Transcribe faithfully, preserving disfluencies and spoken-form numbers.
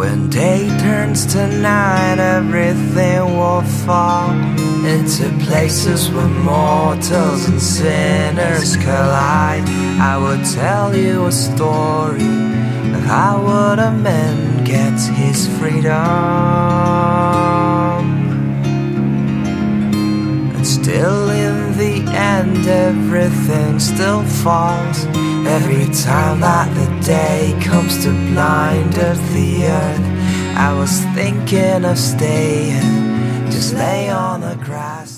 when day turns to night, everything will fall into places where mortals and sinners collide. I would tell you a story of how would a man get his freedom, and still in the end everything still falls. Every time that the day comes to blind of the earth, I was thinking of staying, just lay on the grass.